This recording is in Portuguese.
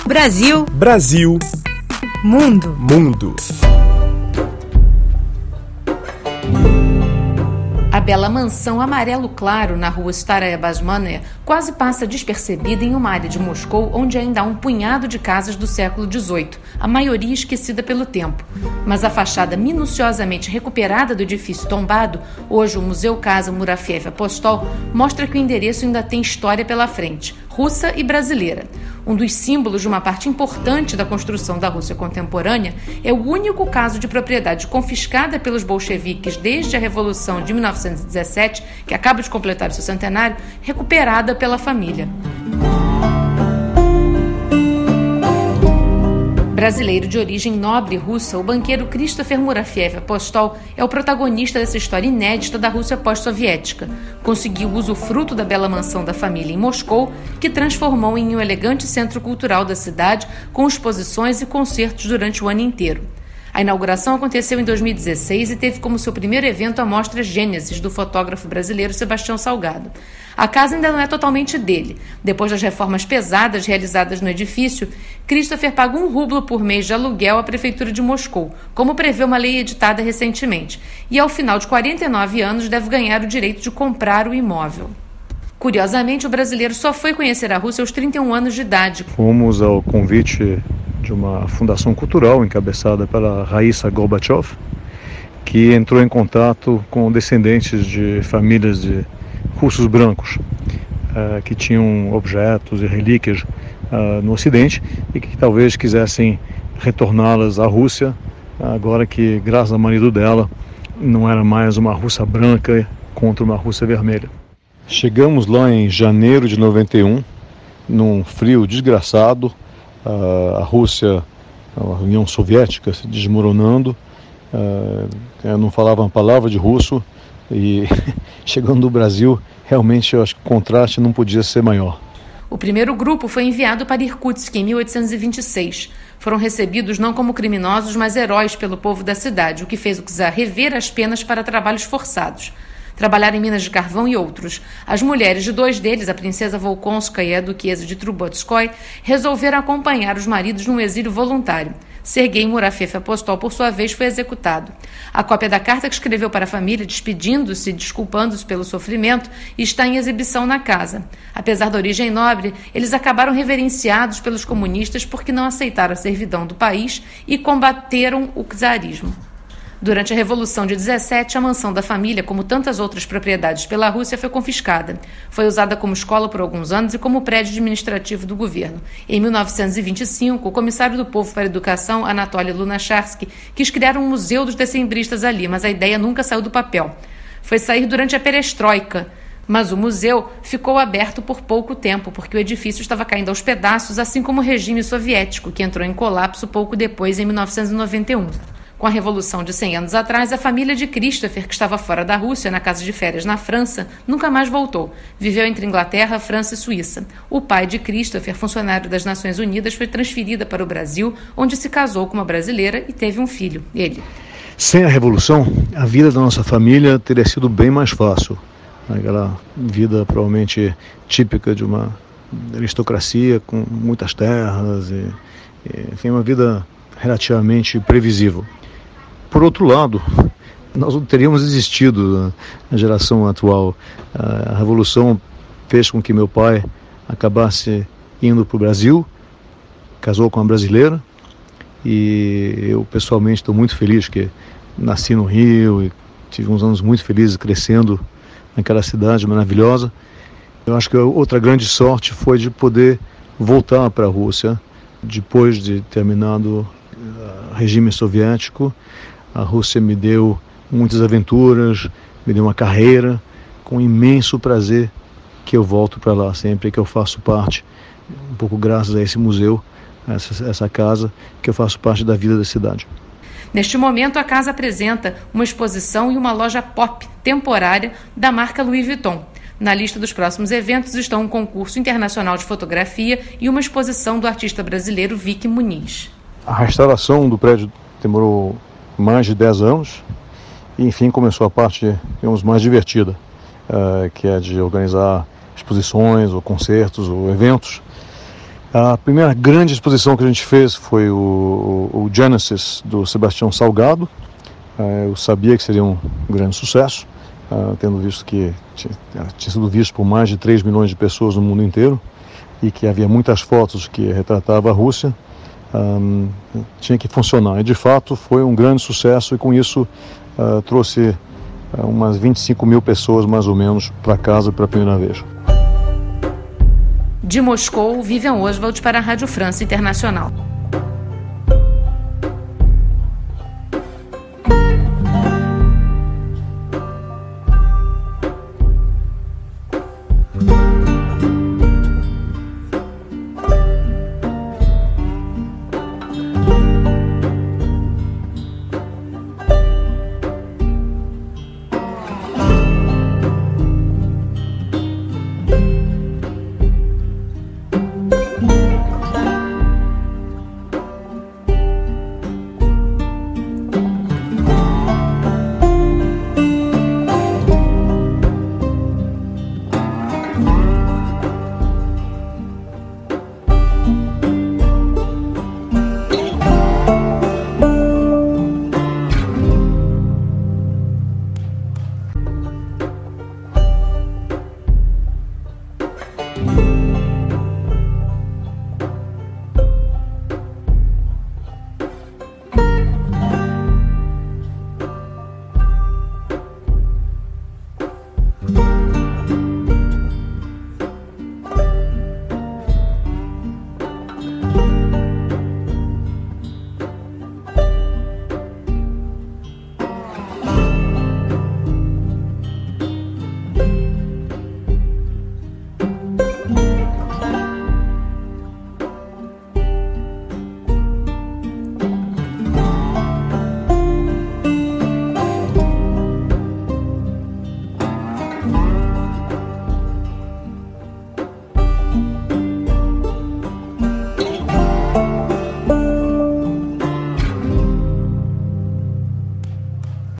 Brasil. Brasil. Mundo. Mundo. A bela mansão amarelo claro na rua Staraya Basmane quase passa despercebida em uma área de Moscou onde ainda há um punhado de casas do século XVIII, a maioria esquecida pelo tempo. Mas a fachada minuciosamente recuperada do edifício tombado, hoje o Museu Casa Murafiev Apostol, mostra que o endereço ainda tem história pela frente, russa e brasileira. Um dos símbolos de uma parte importante da construção da Rússia contemporânea é o único caso de propriedade confiscada pelos bolcheviques desde a Revolução de 1917, que acaba de completar o seu centenário, recuperada pela família. Brasileiro de origem nobre russa, o banqueiro Christopher Murafiev Apostol é o protagonista dessa história inédita da Rússia pós-soviética. Conseguiu o usufruto da bela mansão da família em Moscou, que transformou em um elegante centro cultural da cidade, com exposições e concertos durante o ano inteiro. A inauguração aconteceu em 2016 e teve como seu primeiro evento a mostra Gênesis, do fotógrafo brasileiro Sebastião Salgado. A casa ainda não é totalmente dele. Depois das reformas pesadas realizadas no edifício, Christopher paga 1 rublo por mês de aluguel à Prefeitura de Moscou, como prevê uma lei editada recentemente, e ao final de 49 anos deve ganhar o direito de comprar o imóvel. Curiosamente, o brasileiro só foi conhecer a Rússia aos 31 anos de idade. Fomos ao convite de uma fundação cultural encabeçada pela Raissa Gorbachev, que entrou em contato com descendentes de famílias de russos brancos, que tinham objetos e relíquias no Ocidente e que talvez quisessem retorná-las à Rússia, agora que, graças ao marido dela, não era mais uma Rússia branca contra uma Rússia vermelha. Chegamos lá em janeiro de 91, num frio desgraçado, a Rússia, a União Soviética se desmoronando, eu não falava uma palavra de russo e chegando no Brasil, realmente eu acho que o contraste não podia ser maior. O primeiro grupo foi enviado para Irkutsk em 1826. Foram recebidos não como criminosos, mas heróis pelo povo da cidade, o que fez o czar rever as penas para trabalhos forçados. Trabalhar em minas de carvão e outros. As mulheres de 2 deles, a princesa Volkonskaya e a duquesa de Trubetskoy, resolveram acompanhar os maridos num exílio voluntário. Sergei Murafiev Apostol, por sua vez, foi executado. A cópia da carta que escreveu para a família, despedindo-se e desculpando-se pelo sofrimento, está em exibição na casa. Apesar da origem nobre, eles acabaram reverenciados pelos comunistas porque não aceitaram a servidão do país e combateram o czarismo. Durante a Revolução de 17, a mansão da família, como tantas outras propriedades pela Rússia, foi confiscada. Foi usada como escola por alguns anos e como prédio administrativo do governo. Em 1925, o comissário do povo para a educação, Anatoly Lunacharsky, quis criar um museu dos decembristas ali, mas a ideia nunca saiu do papel. Foi sair durante a perestroika, mas o museu ficou aberto por pouco tempo, porque o edifício estava caindo aos pedaços, assim como o regime soviético, que entrou em colapso pouco depois, em 1991. Com a Revolução de 100 anos atrás, a família de Christopher, que estava fora da Rússia, na casa de férias na França, nunca mais voltou. Viveu entre Inglaterra, França e Suíça. O pai de Christopher, funcionário das Nações Unidas, foi transferido para o Brasil, onde se casou com uma brasileira e teve um filho, ele. Sem a Revolução, a vida da nossa família teria sido bem mais fácil. Aquela vida provavelmente típica de uma aristocracia com muitas terras, enfim, uma vida relativamente previsível. Por outro lado, nós não teríamos existido na geração atual. A Revolução fez com que meu pai acabasse indo para o Brasil, casou com uma brasileira, e eu pessoalmente estou muito feliz que nasci no Rio e tive uns anos muito felizes crescendo naquela cidade maravilhosa. Eu acho que a outra grande sorte foi de poder voltar para a Rússia depois de terminado o regime soviético. A Rússia me deu muitas aventuras, me deu uma carreira, com imenso prazer que eu volto para lá sempre que eu faço parte, um pouco graças a esse museu, essa casa, que eu faço parte da vida da cidade. Neste momento, a casa apresenta uma exposição e uma loja pop temporária da marca Louis Vuitton. Na lista dos próximos eventos estão um concurso internacional de fotografia e uma exposição do artista brasileiro Vicky Muniz. A restauração do prédio demorou mais de 10 anos e, enfim, começou a parte, digamos, mais divertida, que é de organizar exposições ou concertos ou eventos. A primeira grande exposição que a gente fez foi o Genesis, do Sebastião Salgado. Eu sabia que seria um grande sucesso, tendo visto que tinha sido visto por mais de 3 milhões de pessoas no mundo inteiro e que havia muitas fotos que retratavam a Rússia. Tinha que funcionar, e de fato foi um grande sucesso, e com isso trouxe umas 25 mil pessoas mais ou menos para casa pela primeira vez. De Moscou, Vivian Oswald para a Rádio França Internacional.